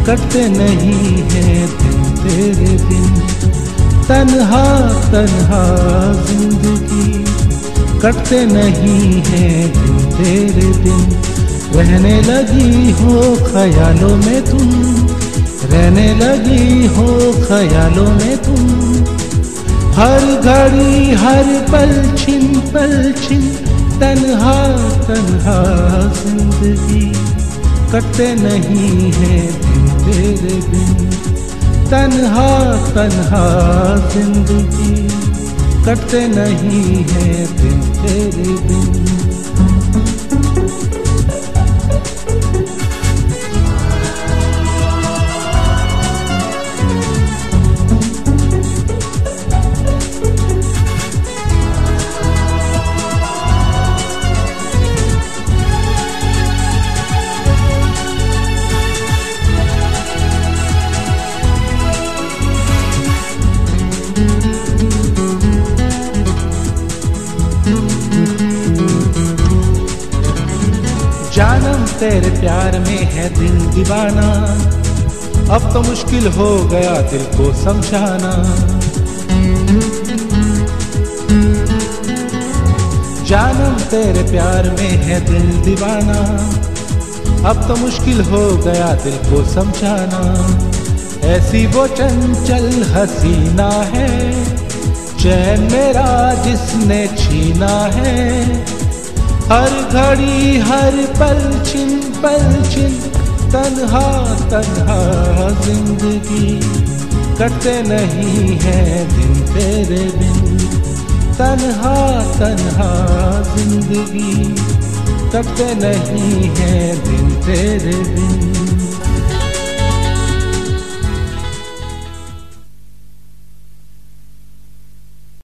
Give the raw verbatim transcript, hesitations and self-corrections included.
कटते नहीं हैं दिन तेरे बिन। तन्हा तन्हा जिंदगी कटते नहीं हैं दिन तेरे बिन। रहने लगी हो ख्यालों में तुम, रहने लगी हो ख्यालों में तुम। हर घड़ी हर पल छिन पल छिन तन्हा तन्हा जिंदगी कटते नहीं हैं दिन तेरे बिन। तन्हा तन्हा जिंदगी कटते नहीं हैं दिन तेरे बिन। जानम तेरे प्यार में है दिल दीवाना, अब तो मुश्किल हो गया दिल को समझाना। जानम तेरे प्यार में है दिल दीवाना, अब तो मुश्किल हो गया दिल को समझाना। ऐसी वो चंचल हसीना है, चैन मेरा जिसने छीना है। हर घड़ी हर पल छिन पल छिन तन्हा तन्हा जिंदगी कटते नहीं हैं दिन तेरे बिन। तन्हा तन्हा जिंदगी कटते नहीं हैं दिन तेरे बिन।